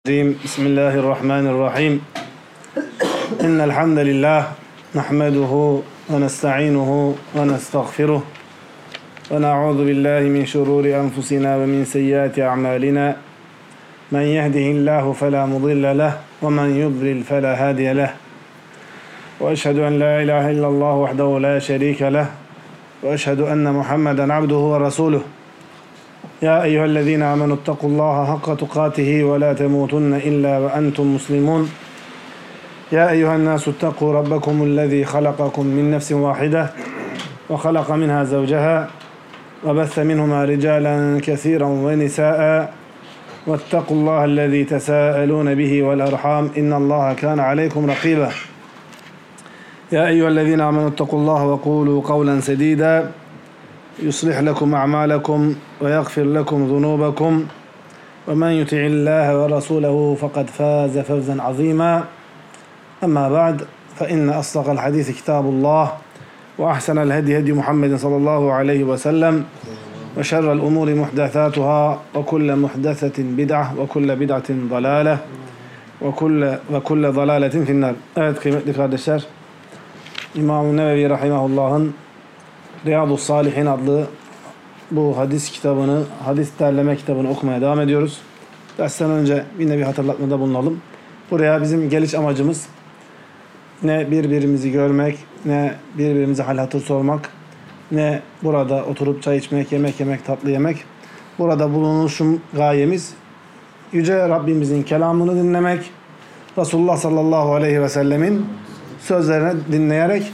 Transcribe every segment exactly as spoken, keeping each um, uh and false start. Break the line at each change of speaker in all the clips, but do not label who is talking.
بسم الله الرحمن الرحيم إن الحمد لله نحمده ونستعينه ونستغفره ونعوذ بالله من شرور أنفسنا ومن سيئات أعمالنا من يهده الله فلا مضل له ومن يضلل فلا هادي له وأشهد أن لا إله إلا الله وحده لا شريك له وأشهد أن محمدا عبده ورسوله يا أيها الذين آمنوا اتقوا الله حق تقاته ولا تموتن إلا وأنتم مسلمون يا أيها الناس اتقوا ربكم الذي خلقكم من نفس واحدة وخلق منها زوجها وبث منهما رجالا كثيرا ونساء واتقوا الله الذي تساءلون به والأرحام إن الله كان عليكم رقيبا يا أيها الذين آمنوا اتقوا الله وقولوا قولا سديدا يصلح لكم أعمالكم ويغفر لكم ذنوبكم ومن يطع الله ورسوله فقد فاز فوزا عظيما أما بعد فإن أصدق الحديث كتاب الله وأحسن الهدي هدي محمد صلى الله عليه وسلم وشر الأمور محدثاتها وكل محدثة بدعة وكل بدعة ضلالة وكل وكل ضلالة في النار. Evet kıymetli kardeşler, İmam-ı Nevevi Rahimahullah'ın Riyadus Salihin adlı bu hadis kitabını, hadis derleme kitabını okumaya devam ediyoruz. Dersten önce yine bir hatırlatmada bulunalım. Buraya bizim geliş amacımız ne birbirimizi görmek, ne birbirimize hal hatır sormak, ne burada oturup çay içmek, yemek yemek, tatlı yemek. Burada bulunuşum gayemiz Yüce Rabbimizin kelamını dinlemek, Resulullah sallallahu aleyhi ve sellemin sözlerini dinleyerek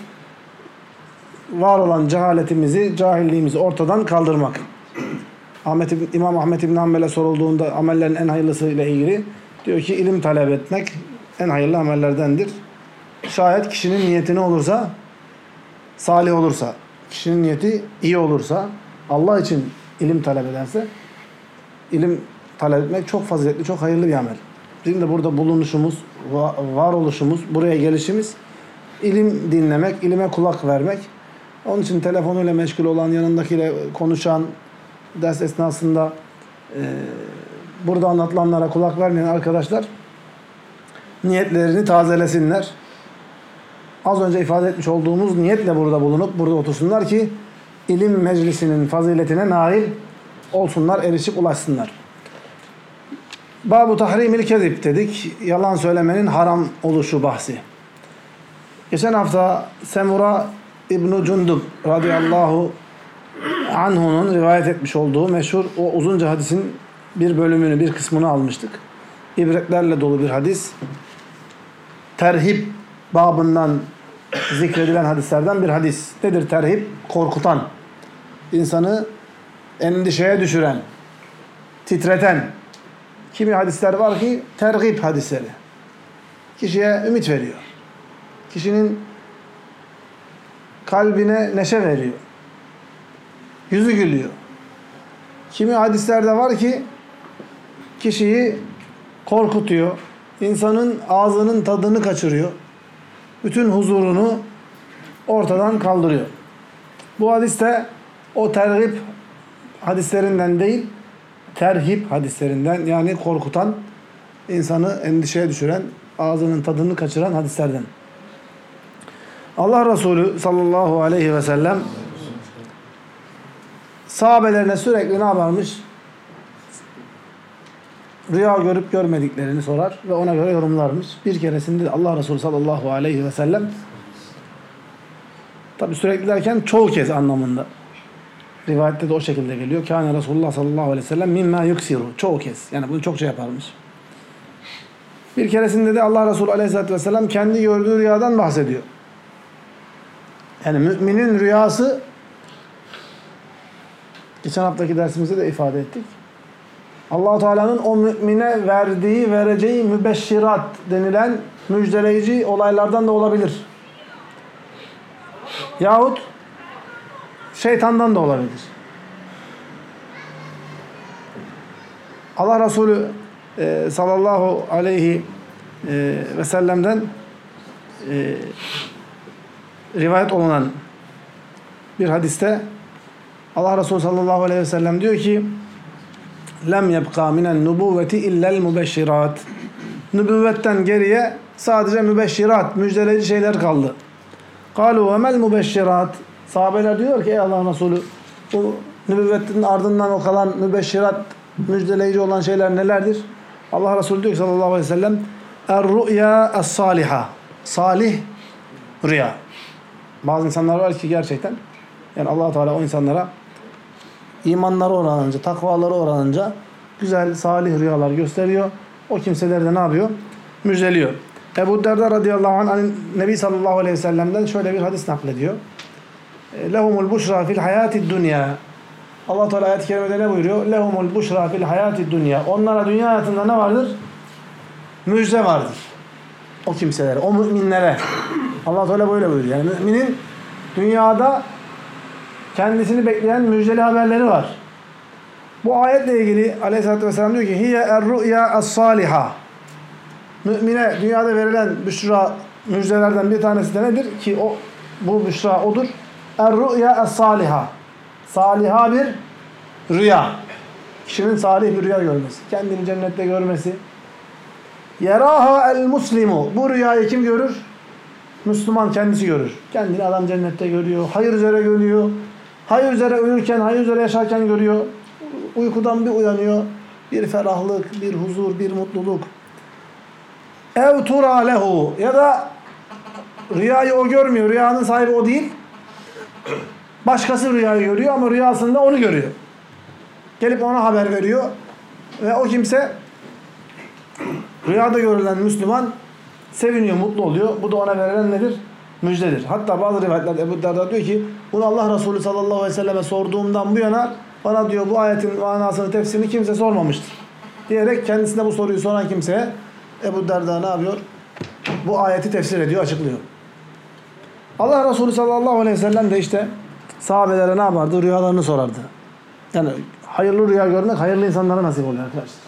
var olan cehaletimizi, cahilliğimizi ortadan kaldırmak. Ahmet, İmam Ahmet İbn Hanbel'e sorulduğunda amellerin en hayırlısı ile ilgili diyor ki ilim talep etmek en hayırlı amellerdendir. Şayet kişinin niyeti ne olursa, salih olursa, kişinin niyeti iyi olursa, Allah için ilim talep ederse, ilim talep etmek çok faziletli, çok hayırlı bir amel. Bizim de burada bulunuşumuz, varoluşumuz, buraya gelişimiz, ilim dinlemek, ilime kulak vermek. Onun için telefonuyla meşgul olan, yanındakiyle konuşan, ders esnasında e, burada anlatılanlara kulak vermeyen arkadaşlar niyetlerini tazelesinler. Az önce ifade etmiş olduğumuz niyetle burada bulunup burada otursunlar ki ilim meclisinin faziletine nail olsunlar, erişip ulaşsınlar. Bab-ı tahrimil kezib dedik. Yalan söylemenin haram oluşu bahsi. Geçen hafta Semura İbn-i Cundub radıyallahu anhu'nun rivayet etmiş olduğu meşhur o uzunca hadisin bir bölümünü, bir kısmını almıştık. İbretlerle dolu bir hadis. Terhib babından zikredilen hadislerden bir hadis. Nedir terhib? Korkutan, insanı endişeye düşüren, titreten. Kimi hadisler var ki terhib hadisleri. Kişiye ümit veriyor. Kişinin kalbine neşe veriyor. Yüzü gülüyor. Kimi hadislerde var ki kişiyi korkutuyor. İnsanın ağzının tadını kaçırıyor. Bütün huzurunu ortadan kaldırıyor. Bu hadiste o terhib hadislerinden değil, terhib hadislerinden, yani korkutan, insanı endişeye düşüren, ağzının tadını kaçıran hadislerden. Allah Resulü sallallahu aleyhi ve sellem sahabelerine sürekli ne yaparmış? Rüya görüp görmediklerini sorar ve ona göre yorumlarmış. Bir keresinde Allah Resulü sallallahu aleyhi ve sellem, tabi sürekli derken çoğu kez anlamında. Rivayette de o şekilde geliyor. Kâne Resulullah sallallahu aleyhi ve sellem mimmâ yuksiru. Çoğu kez. Yani bunu çokça yaparmış. Bir keresinde de Allah Resulü aleyhissalatü vesselam kendi gördüğü rüyadan bahsediyor. Yani müminin rüyası, geçen haftaki dersimizde de ifade ettik. Allah-u Teala'nın o mümine verdiği, vereceği mübeşşirat denilen müjdeleyici olaylardan da olabilir. Yahut şeytandan da olabilir. Allah Resulü e, sallallahu aleyhi e, ve sellem'den e, rivayet olunan bir hadiste Allah Resulü sallallahu aleyhi ve sellem diyor ki lem yebqa minen nubuvveti illel mübeşşirat. Nübüvvetten geriye sadece mübeşşirat, müjdeleyici şeyler kaldı. Kalu ve mel mübeşşirat. Sahabeler diyor ki ey Allah'ın Resulü, bu nübüvvetin ardından o kalan mübeşşirat, müjdeleyici olan şeyler nelerdir? Allah Resulü diyor ki sallallahu aleyhi ve sellem er-ru'ya es-saliha. Salih rüya. Bazı insanlar var ki gerçekten yani Allah Teala o insanlara imanları oranınca, takvaları oranınca güzel, salih rüyalar gösteriyor. O kimseleri de ne yapıyor? Müjdeliyor. Ebu Derda radıyallahu anh hani Nebi sallallahu aleyhi ve sellem'den şöyle bir hadis naklediyor. Lehumul buşra fil hayatid dünya. Allah Teala ayet-i kerimede ne buyuruyor? Lehumul buşra fil hayatid dünya. Onlara dünya hayatında ne vardır? Müjde vardır. O kimselere, o müminlere. Allah Teala böyle buyuruyor. Yani müminin dünyada kendisini bekleyen müjdeli haberleri var. Bu ayetle ilgili Aleyhisselatü Vesselam diyor ki hiye er-ru'ya es-saliha. Mümine dünyada verilen büşra müjdelerden bir tanesi de nedir? Ki o bu büşra odur. Er-ru'ya es-saliha. Saliha bir rüya. Kişinin salih bir rüya görmesi. Kendini cennette görmesi. Yeraha el-muslimu. Bu rüyayı kim görür? Müslüman kendisi görür. Kendini adam cennette görüyor. Hayır üzere görüyor. Hayır üzere uyurken, hayır üzere yaşarken görüyor. Uykudan bir uyanıyor. Bir ferahlık, bir huzur, bir mutluluk. Ev tura lehu. Ya da rüyayı o görmüyor. Rüyanın sahibi o değil. Başkası rüyayı görüyor ama rüyasında onu görüyor. Gelip ona haber veriyor. Ve o kimse rüyada görülen Müslüman seviniyor, mutlu oluyor. Bu da ona verilen nedir? Müjdedir. Hatta bazı rivayetlerde Ebu Derda diyor ki bunu Allah Resulü sallallahu aleyhi ve selleme sorduğumdan bu yana bana diyor bu ayetin manasını, tefsirini kimse sormamıştır. Diyerek kendisine bu soruyu soran kimseye Ebu Derda ne yapıyor? Bu ayeti tefsir ediyor, açıklıyor. Allah Resulü sallallahu aleyhi ve sellem de işte sahabelere ne yapardı? Rüyalarını sorardı. Yani hayırlı rüya görmek hayırlı insanlara nasip oluyor arkadaşlar.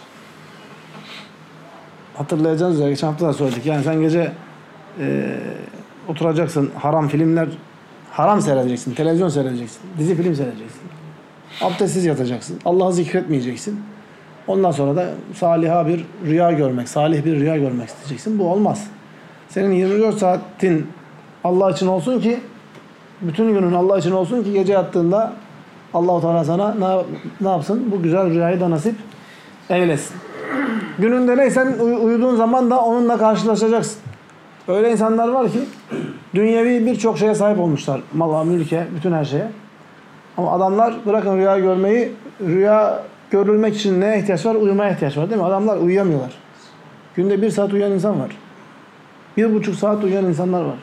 Hatırlayacağınız üzere geçen hafta da söyledik. Yani sen gece e, oturacaksın, haram filmler, haram seyredeceksin, televizyon seyredeceksin, dizi film seyredeceksin. Abdestsiz yatacaksın, Allah'ı zikretmeyeceksin. Ondan sonra da saliha bir rüya görmek, salih bir rüya görmek isteyeceksin. Bu olmaz. Senin yirmi dört saatin Allah için olsun ki, bütün günün Allah için olsun ki gece yattığında Allah-u Teala sana ne, ne yapsın? Bu güzel rüyayı da nasip eylesin. Gününde neysen uyuduğun zaman da onunla karşılaşacaksın. Öyle insanlar var ki dünyevi birçok şeye sahip olmuşlar. Mala, mülke, bütün her şeye. Ama adamlar bırakın rüya görmeyi, rüya görülmek için neye ihtiyaç var? Uyumaya ihtiyaç var değil mi? Adamlar uyuyamıyorlar. Günde bir saat uyuyan insan var. Bir buçuk saat uyuyan insanlar var.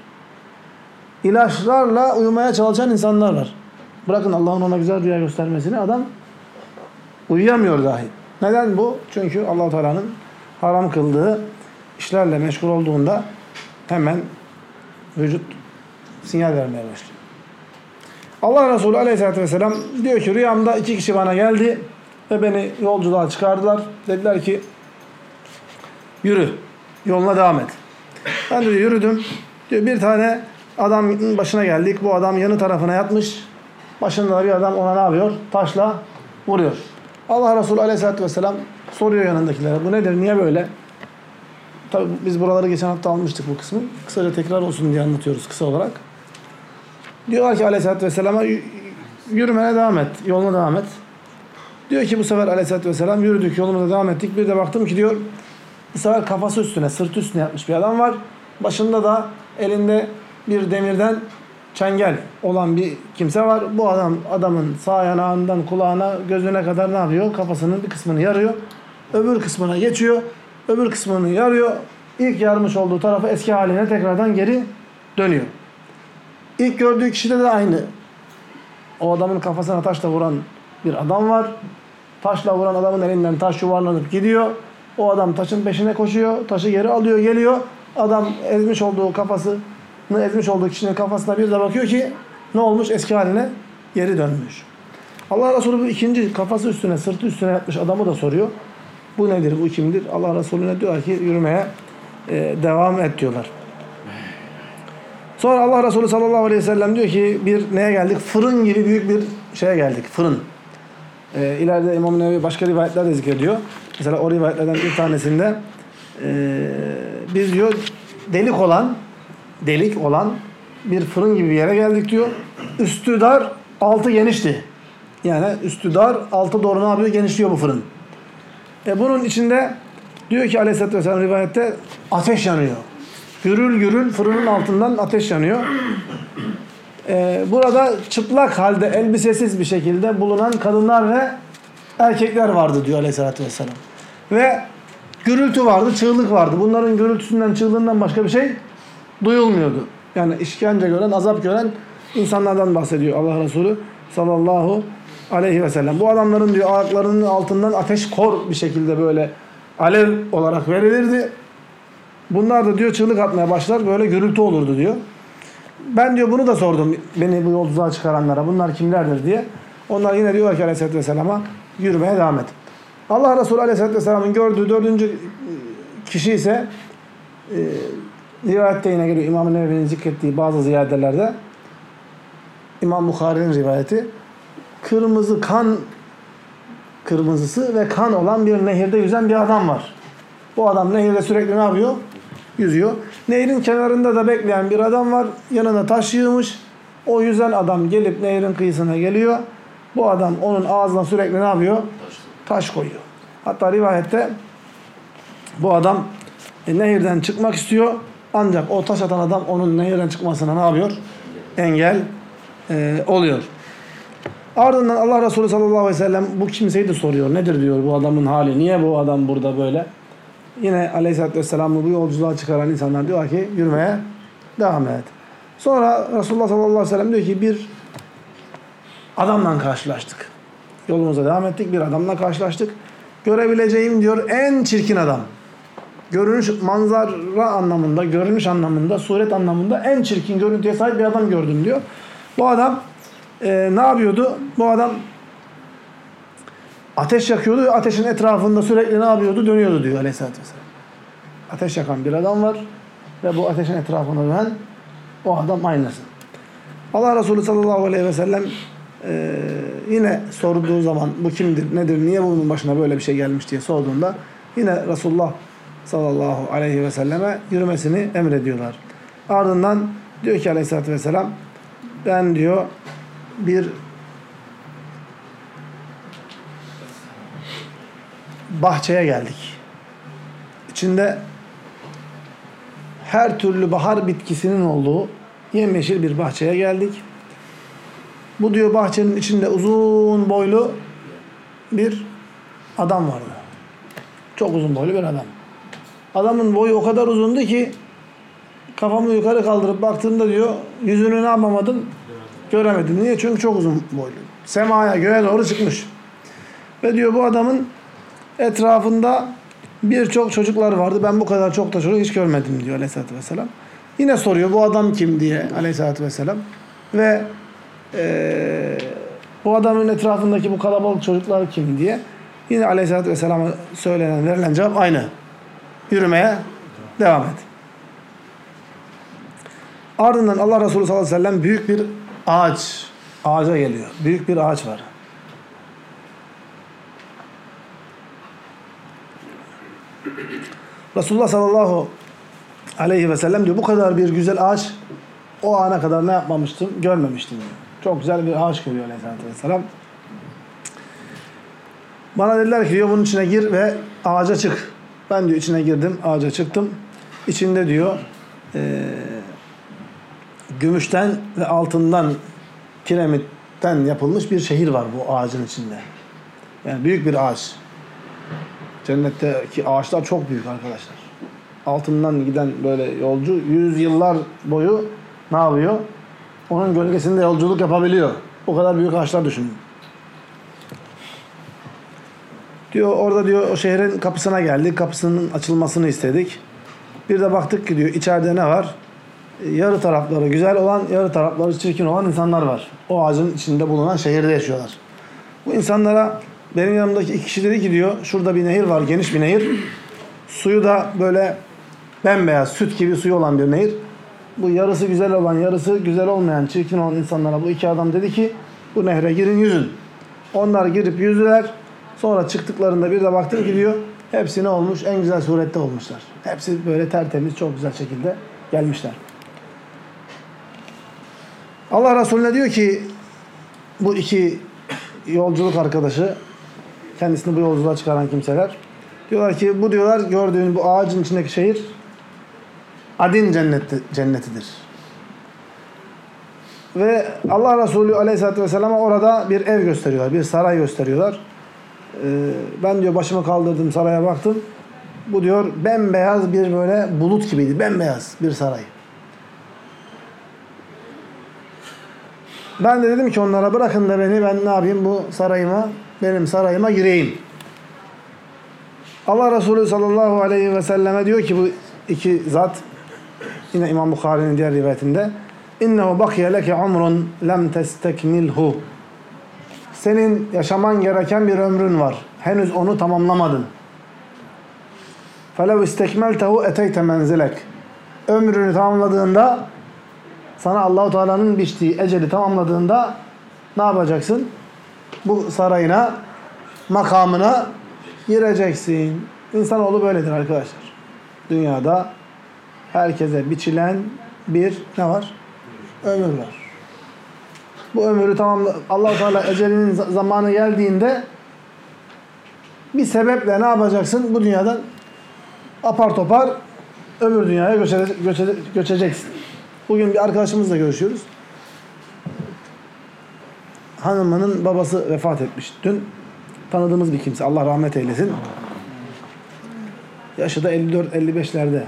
İlaçlarla uyumaya çalışan insanlar var. Bırakın Allah'ın ona güzel rüya göstermesini, adam uyuyamıyor dahi. Neden bu? Çünkü Allah-u Teala'nın haram kıldığı işlerle meşgul olduğunda hemen vücut sinyal vermeye başlıyor. Allah Resulü Aleyhisselatü Vesselam diyor ki rüyamda iki kişi bana geldi ve beni yolculuğa çıkardılar. Dediler ki yürü, yoluna devam et. Ben de yürüdüm. Diyor, bir tane adamın başına geldik. Bu adam yanı tarafına yatmış. Başında bir adam ona ne yapıyor? Taşla vuruyor. Allah Resulü Aleyhisselatü Vesselam soruyor yanındakilere. Bu nedir? Niye böyle? Tabii biz buraları geçen hafta almıştık bu kısmı. Kısaca tekrar olsun diye anlatıyoruz kısa olarak. Diyorlar ki Aleyhisselatü Vesselam'a yürümene devam et. Yoluna devam et. Diyor ki bu sefer Aleyhisselatü Vesselam yürüdük, yolumuza devam ettik. Bir de baktım ki diyor bu sefer kafası üstüne, sırtı üstüne yatmış bir adam var. Başında da elinde bir demirden çengel olan bir kimse var. Bu adam adamın sağ yanağından kulağına, gözüne kadar ne yapıyor? Kafasının bir kısmını yarıyor. Öbür kısmına geçiyor. Öbür kısmını yarıyor. İlk yarmış olduğu tarafı eski haline tekrardan geri dönüyor. İlk gördüğü kişide de aynı. O adamın kafasına taşla vuran bir adam var. Taşla vuran adamın elinden taş yuvarlanıp gidiyor. O adam taşın peşine koşuyor. Taşı geri alıyor, geliyor. Adam ezmiş olduğu kafasını ezmiş olduğu kişinin kafasına bir de bakıyor ki ne olmuş? Eski haline geri dönmüş. Allah Resulü bu ikinci kafası üstüne, sırtı üstüne yatmış adamı da soruyor. Bu nedir? Bu kimdir? Allah Resulüne diyor ki yürümeye e, devam et diyorlar. Sonra Allah Resulü sallallahu aleyhi ve sellem diyor ki bir neye geldik? Fırın gibi büyük bir şeye geldik. Fırın. E, ileride İmam-ı Nevevi başka rivayetler de zikrediyor. Mesela o rivayetlerden bir tanesinde e, biz diyor delik olan delik olan bir fırın gibi bir yere geldik diyor. Üstü dar, altı genişti. Yani üstü dar, altı doğru ne yapıyor? Genişliyor bu fırın. E bunun içinde diyor ki Aleyhisselatü Vesselam rivayette ateş yanıyor. Gürül gürül fırının altından ateş yanıyor. E, burada çıplak halde elbisesiz bir şekilde bulunan kadınlar ve erkekler vardı diyor Aleyhisselatü Vesselam. Ve gürültü vardı, çığlık vardı. Bunların gürültüsünden, çığlığından başka bir şey duyulmuyordu. Yani işkence gören, azap gören insanlardan bahsediyor Allah Resulü sallallahu aleyhi ve sellem. Bu adamların diyor ayaklarının altından ateş kor bir şekilde böyle alev olarak verilirdi. Bunlar da diyor çığlık atmaya başlar, böyle gürültü olurdu diyor. Ben diyor bunu da sordum beni bu yolculuğa çıkaranlara. Bunlar kimlerdir diye. Onlar yine diyorlar ki Aleyhisselatü Vesselam'a yürümeye devam et. Allah Resulü Aleyhisselatü Vesselam'ın gördüğü dördüncü kişi ise e, rivayette yine geliyor. İmam-ı Nevevi'nin zikrettiği bazı ziyadelerde İmam Bukhari'nin rivayeti kırmızı kan kırmızısı ve kan olan bir nehirde yüzen bir adam var. Bu adam nehirde sürekli ne yapıyor? Yüzüyor. Nehrin kenarında da bekleyen bir adam var. Yanına taş yığmış. O yüzen adam gelip nehrin kıyısına geliyor. Bu adam onun ağzına sürekli ne yapıyor? Taş koyuyor. Hatta rivayette bu adam e, nehirden çıkmak istiyor. Ancak o taş atan adam onun nehirden çıkmasına ne yapıyor? Engel e, oluyor. Ardından Allah Resulü sallallahu aleyhi ve sellem bu kimseyi de soruyor. Nedir diyor bu adamın hali? Niye bu adam burada böyle? Yine aleyhissalatü vesselam'ı bu yolculuğa çıkaran insanlar diyor ki yürümeye devam et. Sonra Resulullah sallallahu aleyhi ve sellem diyor ki bir adamla karşılaştık. Yolumuza devam ettik. Bir adamla karşılaştık. Görebileceğim diyor en çirkin adam. Görünüş, manzara anlamında, görünüş anlamında, suret anlamında en çirkin görüntüye sahip bir adam gördüm diyor. Bu adam e, ne yapıyordu? Bu adam ateş yakıyordu. Ateşin etrafında sürekli ne yapıyordu? Dönüyordu diyor Aleyhisselatü Vesselam. Ateş yakan bir adam var ve bu ateşin etrafında dönen o adam aynısı. Allah Resulü sallallahu aleyhi ve sellem e, yine sorduğu zaman bu kimdir, nedir, niye bunun başına böyle bir şey gelmiş diye sorduğunda yine Resulullah sallallahu aleyhi ve selleme yürümesini emrediyorlar. Ardından diyor ki Aleyhisselatü Vesselam ben diyor bir bahçeye geldik. İçinde her türlü bahar bitkisinin olduğu yemyeşil bir bahçeye geldik. Bu diyor bahçenin içinde uzun boylu bir adam vardı. Çok uzun boylu bir adam. Adamın boyu o kadar uzundu ki kafamı yukarı kaldırıp baktığımda diyor yüzünü ne yapamadım? Göremedim. Niye? Çünkü çok uzun boylu. Semaya, göğe doğru çıkmış. Ve diyor bu adamın etrafında birçok çocuklar vardı. Ben bu kadar çok da çocuk hiç görmedim diyor Aleyhisselatü Vesselam. Yine soruyor bu adam kim diye Aleyhisselatü Vesselam. Ve ee, bu adamın etrafındaki bu kalabalık çocuklar kim diye. Yine Aleyhisselatü Vesselam'a söylenen, verilen cevap aynı. Yürümeye devam et. Ardından Allah Resulü sallallahu aleyhi ve sellem büyük bir ağaç, ağaca geliyor. Büyük bir ağaç var. Resulullah sallallahu aleyhi ve sellem diyor bu kadar bir güzel ağaç o ana kadar ne yapmamıştım, görmemiştim diyor. Çok güzel bir ağaç görüyor Aleyhisselatü Vesselam. Bana dediler ki diyor bunun içine gir ve ağaca çık. Ben diyor içine girdim, ağaca çıktım. İçinde diyor e, gümüşten ve altından, kiremitten yapılmış bir şehir var bu ağacın içinde. Yani büyük bir ağaç. Cennetteki ağaçlar çok büyük arkadaşlar. Altından giden böyle yolcu yüz yıllar boyu ne yapıyor? Onun gölgesinde yolculuk yapabiliyor. O kadar büyük ağaçlar düşünün. Diyor orada diyor o şehrin kapısına geldik. Kapısının açılmasını istedik. Bir de baktık ki diyor içeride ne var? Yarı tarafları güzel olan, yarı tarafları çirkin olan insanlar var. O ağacın içinde bulunan şehirde yaşıyorlar. Bu insanlara benim yanımdaki iki kişi dedi ki diyor şurada bir nehir var, geniş bir nehir. Suyu da böyle bembeyaz, süt gibi suyu olan bir nehir. Bu yarısı güzel olan, yarısı güzel olmayan, çirkin olan insanlara bu iki adam dedi ki bu nehre girin yüzün. Onlar girip yüzdüler. Sonra çıktıklarında bir de baktım ki diyor, hepsi ne olmuş? En güzel surette olmuşlar. Hepsi böyle tertemiz, çok güzel şekilde gelmişler. Allah Resulüne diyor ki, bu iki yolculuk arkadaşı, kendisini bu yolculuğa çıkaran kimseler, diyorlar ki, bu diyorlar gördüğün bu ağacın içindeki şehir Adin cenneti, cennetidir. Ve Allah Resulü Aleyhisselatü Vesselam'a orada bir ev gösteriyorlar, bir saray gösteriyorlar. Ee, ben diyor başımı kaldırdım, saraya baktım. Bu diyor bembeyaz bir böyle bulut gibiydi, bembeyaz bir saray. Ben de dedim ki onlara, bırakın da beni, ben ne yapayım bu sarayıma, benim sarayıma gireyim. Allah Resulü sallallahu aleyhi ve selleme diyor ki bu iki zat, yine İmam Bukhari'nin diğer rivayetinde, İnnehu bakiye leke umrun lem testekmilhu. Senin yaşaman gereken bir ömrün var. Henüz onu tamamlamadın. Felev istekmeltehu eteyte menzilek. Ömrünü tamamladığında, sana Allah-u Teala'nın biçtiği eceli tamamladığında ne yapacaksın? Bu sarayına, makamına gireceksin. İnsanoğlu böyledir arkadaşlar. Dünyada herkese biçilen bir ne var? Ömür var. Bu ömrü tamamla, Allah-u Teala ecelinin zamanı geldiğinde bir sebeple ne yapacaksın? Bu dünyadan apar topar öbür dünyaya göçe, göçe, göçeceksin. Bugün bir arkadaşımızla görüşüyoruz. Hanımının babası vefat etmiş dün. Tanıdığımız bir kimse. Allah rahmet eylesin. Yaşı da elli dört elli beşlerde.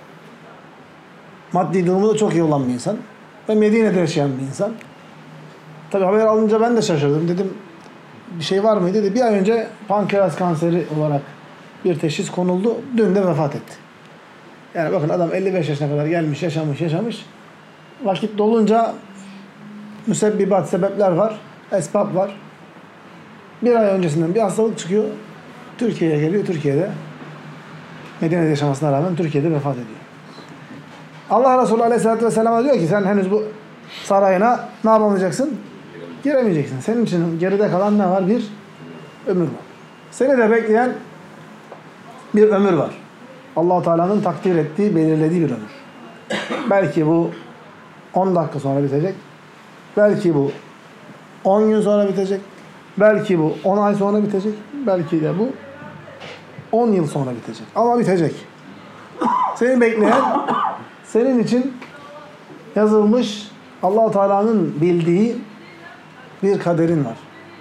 Maddi durumu da çok iyi olan bir insan. Ve Medine'de yaşayan bir insan. Tabii haber alınca ben de şaşırdım. Dedim bir şey var mıydı? Dedi bir ay önce pankreas kanseri olarak bir teşhis konuldu. Dün de vefat etti. Yani bakın adam elli beş yaşına kadar gelmiş, yaşamış, yaşamış. Vakit dolunca müsebbibat, sebepler var. Esbab var. Bir ay öncesinden bir hastalık çıkıyor. Türkiye'ye geliyor. Türkiye'de Medine'de yaşamasına rağmen Türkiye'de vefat ediyor. Allah Resulü Aleyhisselatü Vesselam'a diyor ki sen henüz bu sarayına ne yapamayacaksın? Giremeyeceksin. Senin için geride kalan ne var? Bir ömür var. Seni de bekleyen bir ömür var. Allah-u Teala'nın takdir ettiği, belirlediği bir ömür. Belki bu on dakika sonra bitecek. Belki bu on gün sonra bitecek. Belki bu on ay sonra bitecek. Belki de bu on yıl sonra bitecek. Ama bitecek. Seni bekleyen, senin için yazılmış, Allah-u Teala'nın bildiği bir kaderin var.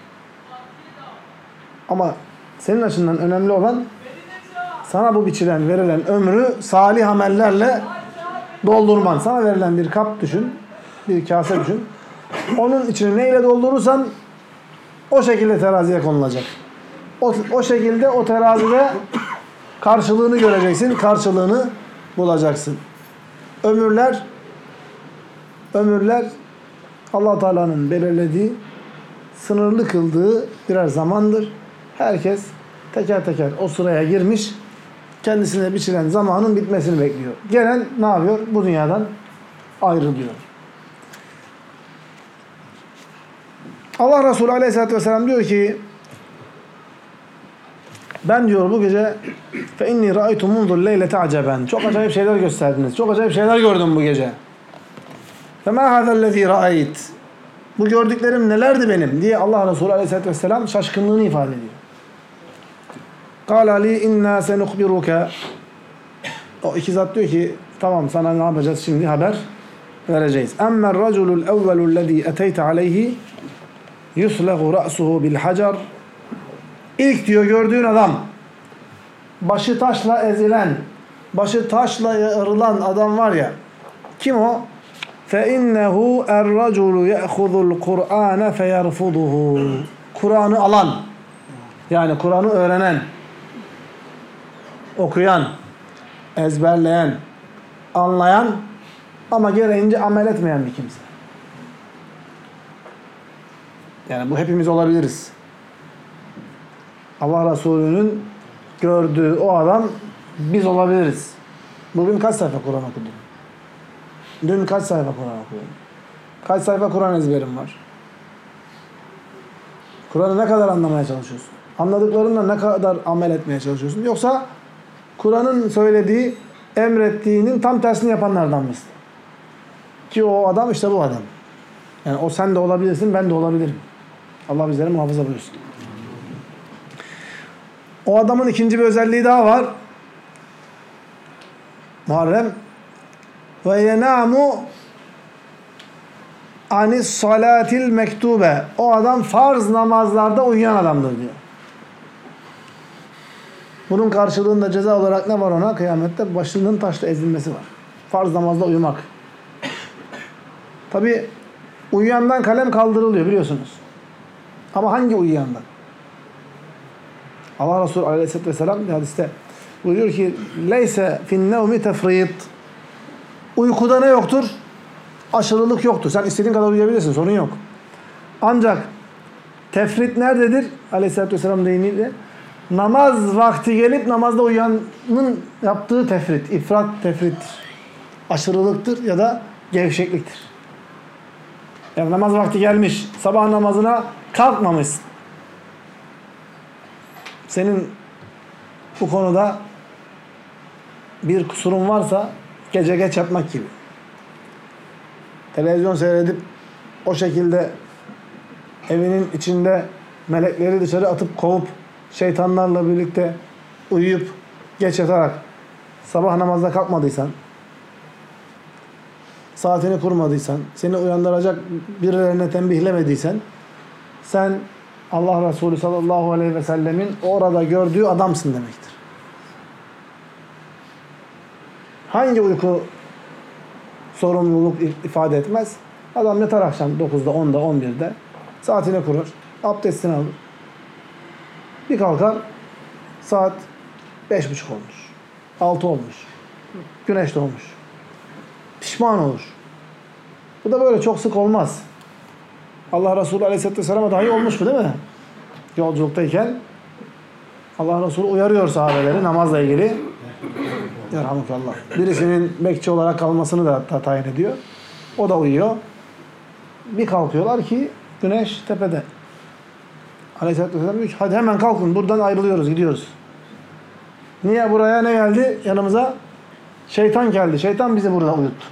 Ama senin açından önemli olan, sana bu biçilen, verilen ömrü salih amellerle doldurman. Sana verilen bir kap düşün, bir kase düşün. Onun içini neyle doldurursan o şekilde teraziye konulacak. O, o şekilde o terazide karşılığını göreceksin, karşılığını bulacaksın. Ömürler, ömürler Allah Teala'nın belirlediği, sınırlı kıldığı birer zamandır. Herkes teker teker o sıraya girmiş, kendisine biçilen zamanın bitmesini bekliyor. Gelen ne yapıyor? Bu dünyadan ayrılıyor. Allah Resulü Aleyhisselatü Vesselam diyor ki, ben diyor bu gece fe inni ra'aytu munzul leylete aceben. Çok acayip şeyler gösterdiniz. Çok acayip şeyler gördüm bu gece. Fe ma hazellezî ra'ayt. Bu gördüklerim nelerdi benim diye Allah Resulü Aleyhisselatü Vesselam şaşkınlığını ifade ediyor. Kâle li inna senukhbiruke. O iki zat diyor ki tamam sana ne yapacağız şimdi haber vereceğiz. Emmer raculul evvelullezî eteyte aleyhi yuslegu ra'suhu bil hacar. İlk diyor gördüğün adam, başı taşla ezilen, başı taşla yarılan adam var ya, kim o? فَاِنَّهُ اَرْرَجُلُ يَأْخُذُ الْقُرْآنَ فَيَرْفُضُهُ. Kur'an'ı alan, yani Kur'an'ı öğrenen, okuyan, ezberleyen, anlayan ama gereğince amel etmeyen bir kimse. Yani bu hepimiz olabiliriz. Allah Resulü'nün gördüğü o adam biz olabiliriz. Bugün kaç sayfa Kur'an okudun? Dün kaç sayfa Kur'an okudun? Kaç sayfa Kur'an ezberim var? Kur'an'ı ne kadar anlamaya çalışıyorsun? Anladıklarınla ne kadar amel etmeye çalışıyorsun? Yoksa Kur'an'ın söylediği, emrettiğinin tam tersini yapanlardan mısın? Ki o adam işte bu adam. Yani o sen de olabilirsin, ben de olabilirim. Allah bizleri muhafaza buyursun. O adamın ikinci bir özelliği daha var. Muharrem ve yenamu anis salatil mektube. O adam farz namazlarda uyuyan adamdır diyor. Bunun karşılığında ceza olarak ne var ona? Kıyamette başının taşla ezilmesi var. Farz namazda uyumak. Tabi uyuyandan kalem kaldırılıyor biliyorsunuz. Ama hangi uyuyandan? Allah Resulü Aleyhisselatü Vesselam bir hadiste buyuruyor ki leyse fin nevmi tefrit. Uykuda ne yoktur? Aşırılık yoktur. Sen istediğin kadar uyuyabilirsin. Sorun yok. Ancak tefrit nerededir? Aleyhisselatü Vesselam deyimiyle namaz vakti gelip namazda uyuyanın yaptığı tefrit. İfrat tefrittir. Aşırılıktır ya da gevşekliktir. Yani namaz vakti gelmiş. Sabah namazına kalkmamışsın. Senin bu konuda bir kusurun varsa gece geç yatmak gibi. Televizyon seyredip o şekilde evinin içinde melekleri dışarı atıp kovup şeytanlarla birlikte uyuyup geç yatarak sabah namazda kalkmadıysan, saatini kurmadıysan, seni uyandıracak birilerine tembihlemediysen sen Allah Resulü sallallahu aleyhi ve sellemin orada gördüğü adamsın demektir. Hangi uyku sorumluluk ifade etmez? Adam yatar akşam dokuzda, onda, on birde saatini kurur, abdestini alır. Bir kalkar saat beş buçuk olmuş, altı olmuş, güneş doğmuş. Pişman olur. Bu da böyle çok sık olmaz. Allah Resulü Aleyhisselatü Vesselam'a dahi olmuş bu değil mi? Yolculuktayken Allah Resulü uyarıyor sahabeleri namazla ilgili. Yerhamukallah. Birisinin bekçi olarak kalmasını da hatta tayin ediyor. O da uyuyor. Bir kalkıyorlar ki güneş tepede. Aleyhisselatü Vesselam diyor ki hadi hemen kalkın buradan ayrılıyoruz gidiyoruz. Niye buraya ne geldi yanımıza? Şeytan geldi. Şeytan bizi burada uyuttu.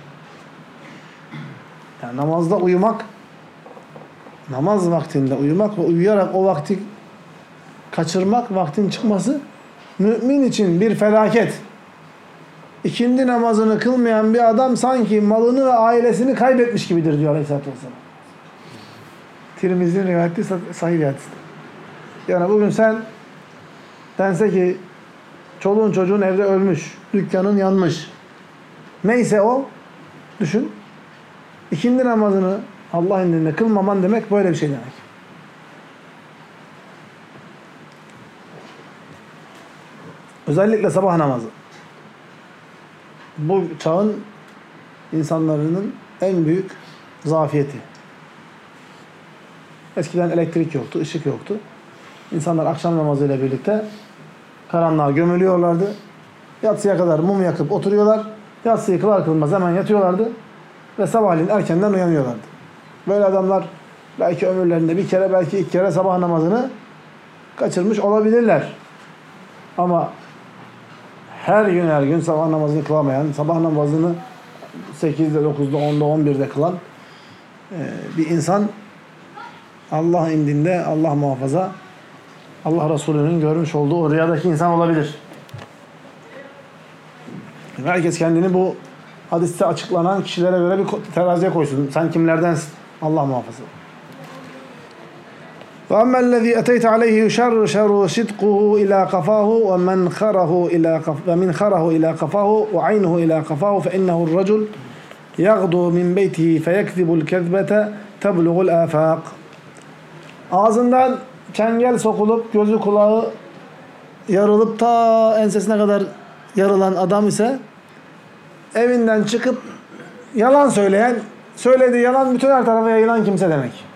Yani namazda uyumak, namaz vaktinde uyumak ve uyuyarak o vakti kaçırmak, vaktin çıkması mümin için bir felaket. İkindi namazını kılmayan bir adam sanki malını ve ailesini kaybetmiş gibidir diyor Aleyhisselatü Vesselam. Tirmizi'nin rivayeti sahih bir hadis. Yani bugün sen dense ki çoluğun çocuğun evde ölmüş, dükkanın yanmış. Neyse o, düşün. İkindi namazını Allah indinde kılmaman demek böyle bir şey demek. Özellikle sabah namazı. Bu çağın insanların en büyük zafiyeti. Eskiden elektrik yoktu, ışık yoktu. İnsanlar akşam namazıyla birlikte karanlığa gömülüyorlardı. Yatsıya kadar mum yakıp oturuyorlar. Yatsıyı kılar kılmaz hemen yatıyorlardı. Ve sabahleyin erkenden uyanıyorlardı. Böyle adamlar belki ömürlerinde bir kere belki iki kere sabah namazını kaçırmış olabilirler. Ama her gün her gün sabah namazını kılamayan, sabah namazını sekizde, dokuzda, onda, on birde kılan bir insan Allah indinde, Allah muhafaza, Allah Resulü'nün görmüş olduğu o rüyadaki insan olabilir. Herkes kendini bu hadiste açıklanan kişilere göre bir teraziye koysun. Sen kimlerdensin? Allah muhafaza. وَأَمَّا الَّذ۪ي اَتَيْتَ عَلَيْهِ يُشَرْشَرُ صِدْقُهُ اِلَى قَفَاهُ وَمَنْ خَرَهُ اِلَى قَفَاهُ وَعَيْنُهُ اِلَى قَفَاهُ فَاِنَّهُ الرَّجُلُ يَغْدُو مِنْ بَيْتِهِ فَيَكْذِبُ الْكَذْبَةَ تَبْلُغُ الْآفَاقِ. Ağzından çengel sokulup gözü kulağı yarılıp ta ensesine kadar yarılan adam ise evinden çıkıp yalan söyleyen, söylediği yalan bütün her tarafa yayılan kimse demek.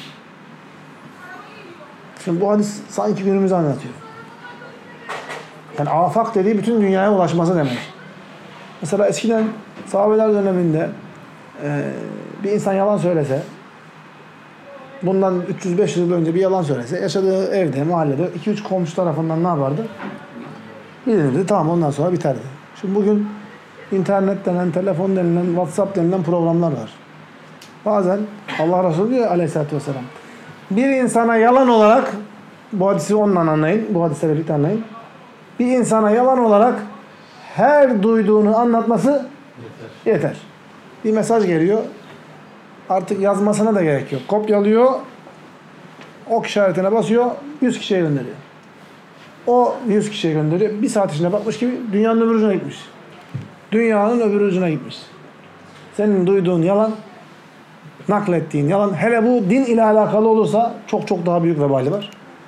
Şimdi bu hadis sanki günümüzü anlatıyor. Yani afak dediği bütün dünyaya ulaşması demek. Mesela eskiden sahabeler döneminde e, bir insan yalan söylese, bundan üç yüz beş yüz yıl önce bir yalan söylese yaşadığı evde, mahallede iki üç komşu tarafından ne yapardı? Bilinirdi. Tamam, ondan sonra biterdi. Şimdi bugün internet denen, telefon denilen, WhatsApp denilen programlar var. Bazen Allah Resulü diyor aleyhissalatü vesselam, bir insana yalan olarak, bu hadisi ondan anlayın, bu hadisle birlikte anlayın. Bir insana yalan olarak her duyduğunu anlatması yeter. yeter. Bir mesaj geliyor. Artık yazmasına da gerek yok. Kopyalıyor. Ok işaretine basıyor. yüz kişiye gönderiyor. O yüz kişiye gönderiyor. Bir saat içinde bakmış gibi dünyanın öbür ucuna gitmiş. Dünyanın öbür ucuna gitmiş. Senin duyduğun yalan, naklettiğin yalan, hele bu din ile alakalı olursa çok çok daha büyük vebali var.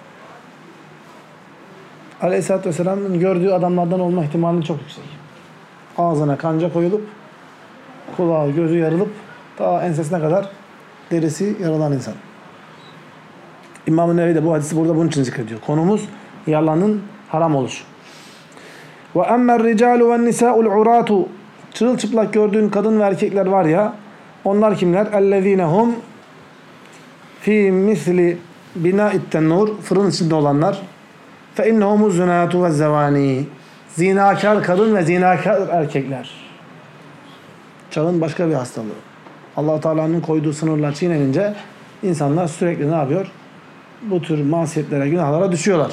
Aleyhisselatü Vesselam'ın gördüğü adamlardan olma ihtimali çok yüksek. Ağzına kanca koyulup, kulağı gözü yarılıp, ta ensesine kadar derisi yarılan insan. İmam-ı Nevevi de bu hadisi burada bunun için zikrediyor. Konumuz yalanın haram oluşu. Ve emmer ricalu ve nisa'ul uratu, çırılçıplak gördüğün kadın ve erkekler var ya, onlar kimler? Ellezinehum fi misli bina'it tennur, fırın içinde olanlar. Fe innehumuz zunatu ve zevani, zinakar kadın ve zinakar erkekler. Çağın başka bir hastalığı. Allah-u Teala'nın koyduğu sınırlar çiğnenince insanlar sürekli ne yapıyor? Bu tür masiyetlere, günahlara düşüyorlar.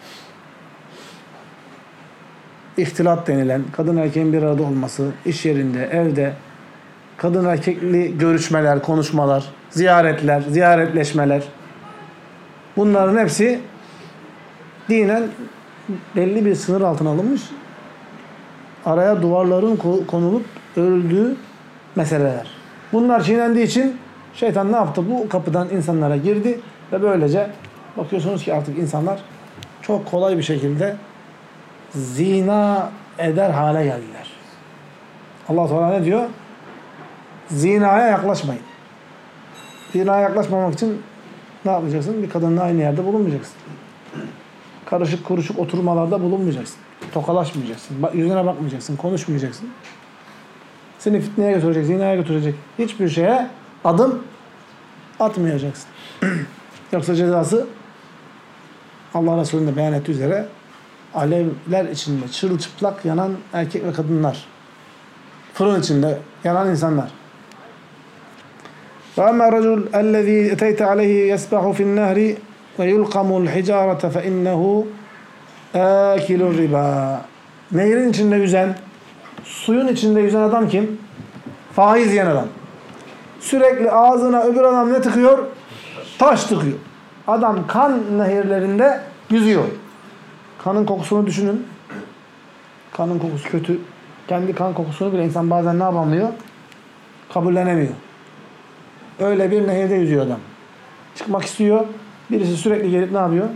İhtilat denilen, kadın erkeğin bir arada olması, iş yerinde, evde, kadın erkekli görüşmeler, konuşmalar, ziyaretler, ziyaretleşmeler. Bunların hepsi dinen belli bir sınır altına alınmış. Araya duvarların konulup örüldüğü meseleler. Bunlar çiğnendiği için şeytan ne yaptı? Bu kapıdan insanlara girdi ve böylece bakıyorsunuz ki artık insanlar çok kolay bir şekilde zina eder hale geldiler. Allah Teala ne diyor? Zinaya yaklaşmayın. Zinaya yaklaşmamak için ne yapacaksın? Bir kadınla aynı yerde bulunmayacaksın. Karışık kuruşuk oturmalarda bulunmayacaksın. Tokalaşmayacaksın. Yüzüne bakmayacaksın. Konuşmayacaksın. Seni fitneye götürecek, zinaya götürecek hiçbir şeye adım atmayacaksın. Yoksa cezası Allah Resulü'nün de beyan ettiği üzere alevler içinde çırılçıplak yanan erkek ve kadınlar. Fırın içinde yanan insanlar. وَاَمَّا الرَّجُلُ الَّذ۪ي اَتَيْتَ عَلَيْهِ يَسْبَحُ فِي النَّهْرِ وَيُلْقَمُ الْحِجَارَةَ فَاِنَّهُ اَكِلُ الرِّبَا. Nehrin içinde yüzen, suyun içinde yüzen adam kim? Faiz yiyen adam. Sürekli ağzına öbür adam ne tıkıyor? Taş tıkıyor. Adam kan nehirlerinde yüzüyor. Kanın kokusunu düşünün. Kanın kokusu kötü. Kendi kan kokusunu bile insan bazen ne yapamıyor? Kabullenemiyor. Öyle bir nehirde yüzüyor adam. Çıkmak istiyor. Birisi sürekli gelip ne yapıyor?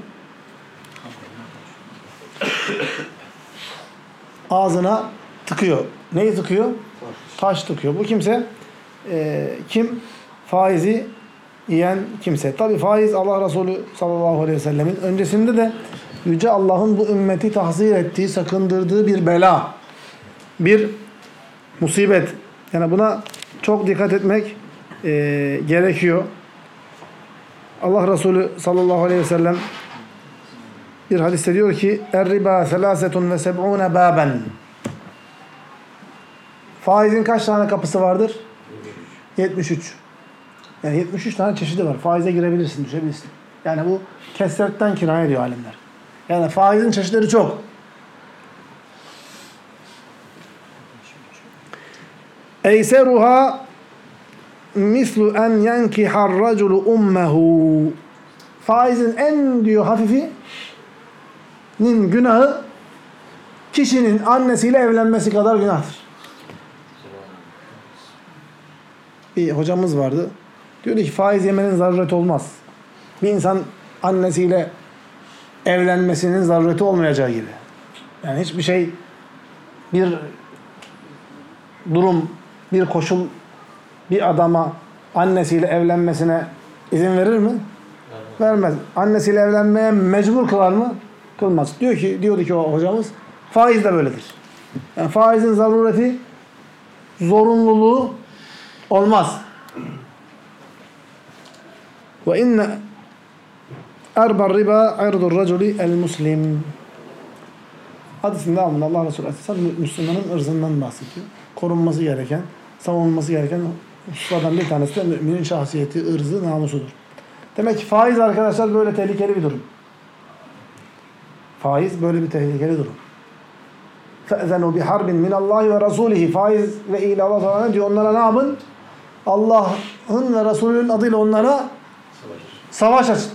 Ağzına tıkıyor. Neyi tıkıyor? Taş tıkıyor. Bu kimse e, kim? Faizi yiyen kimse. Tabi faiz Allah Resulü sallallahu aleyhi ve sellemin öncesinde de Yüce Allah'ın bu ümmeti tahzir ettiği, sakındırdığı bir bela. Bir musibet. Yani buna çok dikkat etmek e, gerekiyor. Allah Resulü sallallahu aleyhi ve sellem bir hadiste diyor ki Er-riba selâsetun ve seb'ûne bâben. Faizin kaç tane kapısı vardır? yetmiş üç. Yani yetmiş üç tane çeşidi var. Faize girebilirsin, düşebilirsin. Yani bu kesretten kinaye ediyor alimler. Yani faizin çeşitleri çok. Eyseruha mislu en yenkihar raculu ummehu. Faizin en diyor hafifinin günahı kişinin annesiyle evlenmesi kadar günahtır. Bir hocamız vardı. Diyordu ki faiz yemenin zarureti olmaz. Bir insan annesiyle evlenmesinin zarureti olmayacağı gibi. Yani hiçbir şey, bir durum, bir koşul bir adama annesiyle evlenmesine izin verir mi? Vermez. Annesiyle evlenmeye mecbur kılar mı? Kılmaz. Diyor ki, diyordu ki o hocamız, faiz de böyledir. Yani faizin zarureti, zorunluluğu olmaz. Ve inne erbar riba irdur raculi el muslim. Hadisin devamında Allah Resulü Aleyhisselam Müslümanın ırzından bahsediyor. Korunması gereken, savunulması gereken hususlardan bir tanesi de müminin şahsiyeti, ırzı, namusudur. Demek ki faiz arkadaşlar böyle tehlikeli bir durum. Faiz böyle bir tehlikeli durum. فَاَذَنُوا بِحَرْبٍ مِنَ اللّٰهِ وَرَسُولِهِ. Faiz ve ile Allah Teala ne diyor? Onlara ne yapın? Allah'ın ve Resulünün adıyla onlara savaş açın.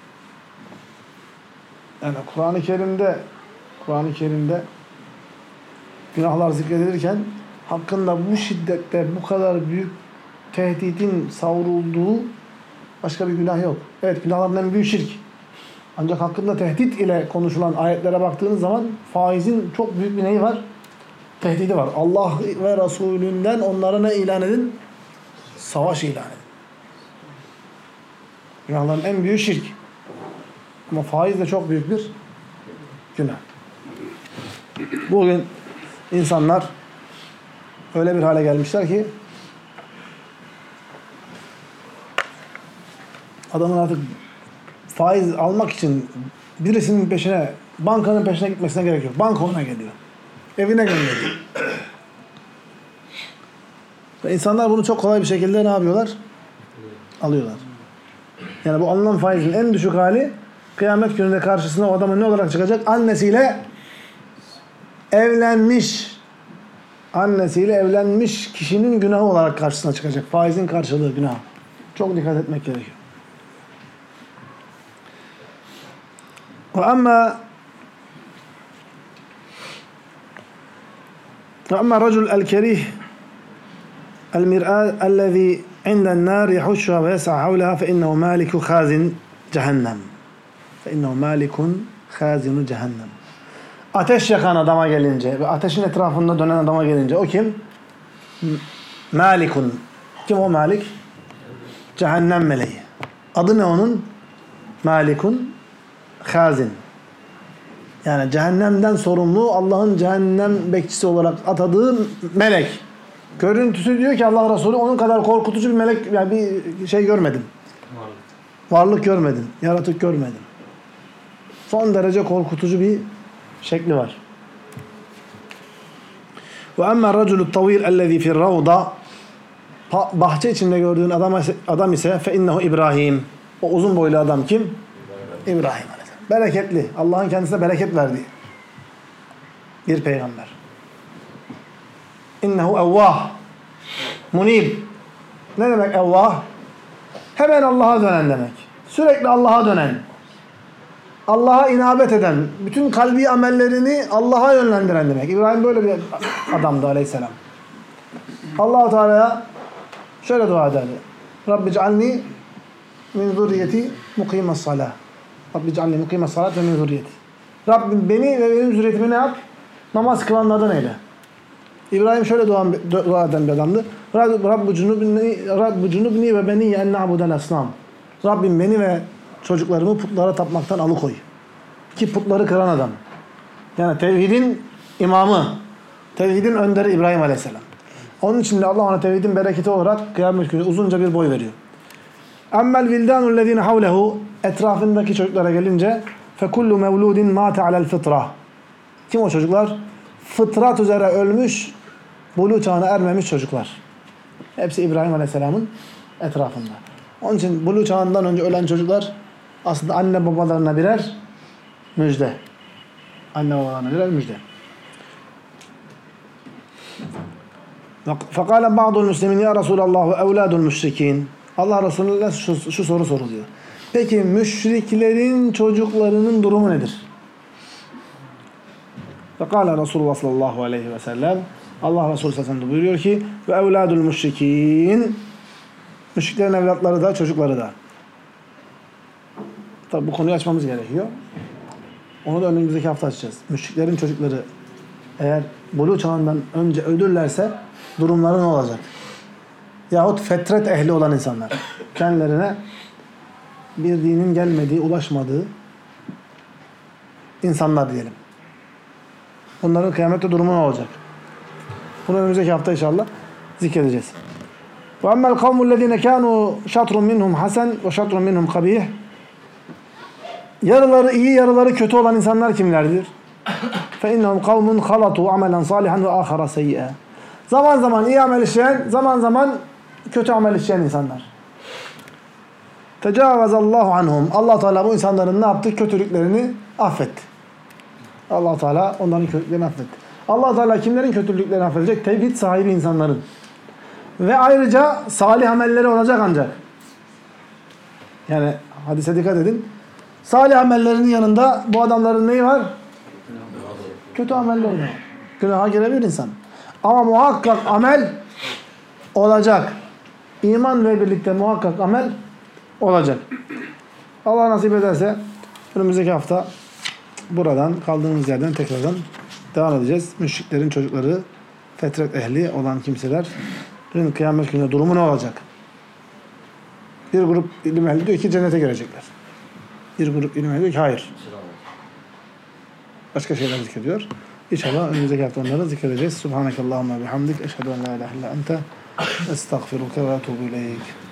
Yani Kur'an-ı Kerim'de Kur'an-ı Kerim'de günahlar zikredilirken hakkında bu şiddette bu kadar büyük tehditin savrulduğu başka bir günah yok. Evet, günahların en büyük şirk. Ancak hakkında tehdit ile konuşulan ayetlere baktığınız zaman faizin çok büyük bir neyi var? Tehdidi var. Allah ve Resulünden onlara ne ilan edin? Savaş ilan edin. Günahların en büyük şirk. Ama faiz de çok büyük bir günah. Bugün insanlar öyle bir hale gelmişler ki adamın artık faiz almak için birisinin peşine, bankanın peşine gitmesine gerek yok. Banka ona geliyor. Evine gönderiyor. Ve insanlar bunu çok kolay bir şekilde ne yapıyorlar? Alıyorlar. Yani bu alınan faizin en düşük hali kıyamet gününde karşısına o adamın ne olarak çıkacak? Annesiyle evlenmiş. Annesiyle evlenmiş kişinin günahı olarak karşısına çıkacak. Faizin karşılığı günah. Çok dikkat etmek gerekiyor. وأما وأما الرجل الكريه المرآة الذي عند النار يحشها ويسعى حولها فإنه مالك خازن جهنم فإنه مالك خازن cehennem. Ateş yakan adama gelince ve ateşin etrafında dönen adama gelince o kim? Malikun. Kim o Malik? Cehennem meleği. Adı ne onun? Malikun Hazin. Yani cehennemden sorumlu, Allah'ın cehennem bekçisi olarak atadığı melek. Görüntüsü diyor ki Allah Resulü onun kadar korkutucu bir melek, yani bir şey görmedim. Varlık. Varlık görmedim. Yaratık görmedim. Son derece korkutucu bir şekli var. Ve emmâ raculu tavîl ellezî fir ravda. Bahçe içinde gördüğün adam, adam ise fe innehu İbrahim. O uzun boylu adam kim? İbrahim. Bereketli. Allah'ın kendisine bereket verdiği bir peygamber. İnnehu evvah. Munib. Ne demek evvah? Hemen Allah'a dönen demek. Sürekli Allah'a dönen. Allah'a inabet eden. Bütün kalbi amellerini Allah'a yönlendiren demek. İbrahim böyle bir adamdı aleyhisselam. Allah-u Teala'ya şöyle dua ederdi. Rabbi cealni min zurriyeti mukimes salah. Rabbi cealni mukimes salat ve min zurriyeti. Rabbim beni ve benim zürriyetimi ne yap? Namaz kılanlardan eyle. İbrahim şöyle dua, dua eden bir adamdı. Rabbi cunubni ve beni en na'budel asnam. Rabbim beni ve çocuklarımı putlara tapmaktan alıkoy. Ki putları kıran adam. Yani tevhidin imamı. Tevhidin önderi İbrahim Aleyhisselam. Onun için de Allah ona tevhidin bereketi olarak kıyamet günü uzunca bir boy veriyor. Emmel vildanul lezine havlehu, etrafındaki çocuklara gelince fekullu mevludin mate alel fıtra. Kim o çocuklar? Fıtrat üzere ölmüş, buluğ çağına ermemiş çocuklar. Hepsi İbrahim Aleyhisselam'ın etrafında. Onun için buluğ çağından önce ölen çocuklar aslında anne babalarına birer müjde. Anne babalarına birer müjde. Fekale ba'dul müslimin ya Resulallah ve evladul müşrikin. Allah Resulü'ne şu, şu soru soruluyor. Peki müşriklerin çocuklarının durumu nedir? Fekale Resulullah sallallahu aleyhi ve sellem. Allah Resulü sallallahu aleyhi ve sellem buyuruyor ki ve evladul müşrikin. Müşriklerin evlatları da çocukları da. Tabi bu konuyu açmamız gerekiyor. Onu da önümüzdeki hafta açacağız. Müşriklerin çocukları eğer buluğ çağından önce ölürlerse durumları ne olacak? Yahut fetret ehli olan insanlar. Kendilerine bir dinin gelmediği, ulaşmadığı insanlar diyelim. Onların kıyamette durumu ne olacak? Bunu önümüzdeki hafta inşallah zikredeceğiz. وَأَمَّا الْقَوْمُ الَّذ۪ينَ كَانُوا شَطْرٌ مِّنْهُمْ حَسَنٌ وَشَطْرٌ مِّنْهُمْ قَب۪يهٌ Yarıları iyi, yarıları kötü olan insanlar kimlerdir? فَاِنَّهُمْ قَوْمٌ خَلَطُوا عَمَلًا صَالِحًا وَآخَرَ سَيِّئًا Zaman zaman iyi amel işleyen, zaman zaman kötü amel işleyen insanlar. تَجَاوَزَ اللّٰهُ عَنْهُمْ Allah Teala bu insanların ne yaptı? Kötülüklerini affetti. Allah Teala onların kötülüklerini affetti. Allah Teala kimlerin kötülüklerini affedecek? Tevhid sahibi insanların. Ve ayrıca salih amelleri olacak ancak. Yani hadise dikkat edin. Salih amellerinin yanında bu adamların neyi var? Kötü amelleri var. Günaha girebilir insan. Ama muhakkak amel olacak. İmanla birlikte muhakkak amel olacak. Allah nasip ederse önümüzdeki hafta buradan kaldığımız yerden tekrardan devam edeceğiz. Müşriklerin çocukları, fetret ehli olan kimselerin kıyamet gününde durumu ne olacak? Bir grup ilim ehli diyor ki cennete girecekler. Bir grup ilim ehli diyor ki hayır. Başka şeyler zikrediyor. İnşallah önümüzdeki hafta onları zikredeceğiz. Subhanakallahumma bihamdik. Eşhedü en la ilahe illa ente estağfiruke ve etûbü ileyk.